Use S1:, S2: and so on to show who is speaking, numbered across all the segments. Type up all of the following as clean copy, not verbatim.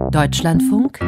S1: Deutschlandfunk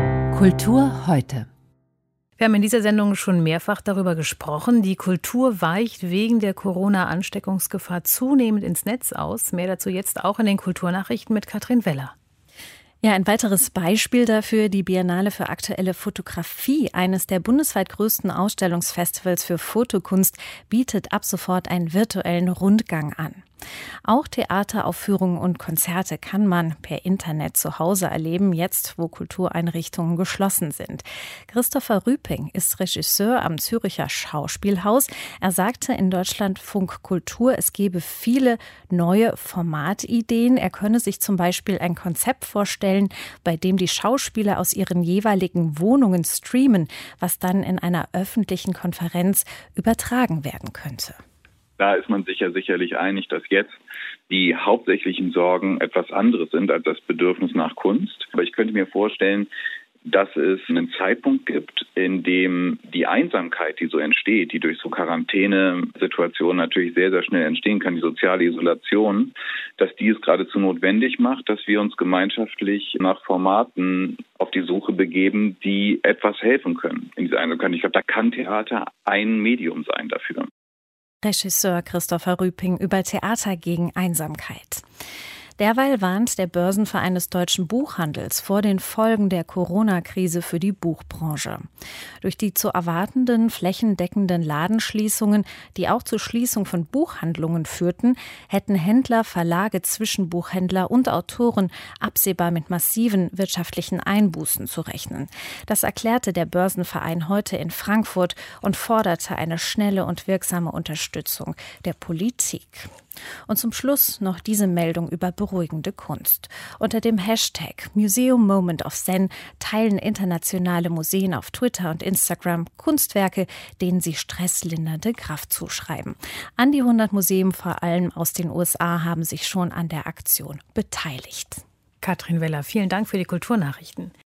S1: Kultur heute.
S2: Wir haben in dieser Sendung schon mehrfach darüber gesprochen. Die Kultur weicht wegen der Corona-Ansteckungsgefahr zunehmend ins Netz aus. Mehr dazu jetzt auch in den Kulturnachrichten mit Katrin Weller.
S3: Ja, ein weiteres Beispiel dafür, die Biennale für aktuelle Fotografie, eines der bundesweit größten Ausstellungsfestivals für Fotokunst, bietet ab sofort einen virtuellen Rundgang an. Auch Theateraufführungen und Konzerte kann man per Internet zu Hause erleben, jetzt wo Kultureinrichtungen geschlossen sind. Christopher Rüping ist Regisseur am Züricher Schauspielhaus. Er sagte in Deutschlandfunk Kultur, es gebe viele neue Formatideen. Er könne sich zum Beispiel ein Konzept vorstellen, bei dem die Schauspieler aus ihren jeweiligen Wohnungen streamen, was dann in einer öffentlichen Konferenz übertragen werden könnte.
S4: Da ist man sich ja sicherlich einig, dass jetzt die hauptsächlichen Sorgen etwas anderes sind als das Bedürfnis nach Kunst. Aber ich könnte mir vorstellen, dass es einen Zeitpunkt gibt, in dem die Einsamkeit, die so entsteht, die durch so Quarantänesituationen natürlich sehr, sehr schnell entstehen kann, die soziale Isolation, dass die es geradezu notwendig macht, dass wir uns gemeinschaftlich nach Formaten auf die Suche begeben, die etwas helfen können in dieser Einsamkeit. Ich glaube, da kann Theater ein Medium sein dafür.
S3: Regisseur Christopher Rüping über Theater gegen Einsamkeit. Derweil warnt der Börsenverein des deutschen Buchhandels vor den Folgen der Corona-Krise für die Buchbranche. Durch die zu erwartenden flächendeckenden Ladenschließungen, die auch zur Schließung von Buchhandlungen führten, hätten Händler, Verlage, Zwischenbuchhändler und Autoren absehbar mit massiven wirtschaftlichen Einbußen zu rechnen. Das erklärte der Börsenverein heute in Frankfurt und forderte eine schnelle und wirksame Unterstützung der Politik. Und zum Schluss noch diese Meldung über beruhigende Kunst. Unter dem Hashtag Museum Moment of Zen teilen internationale Museen auf Twitter und Instagram Kunstwerke, denen sie stresslindernde Kraft zuschreiben. An die 100 Museen, vor allem aus den USA, haben sich schon an der Aktion beteiligt.
S2: Katrin Weller, vielen Dank für die Kulturnachrichten.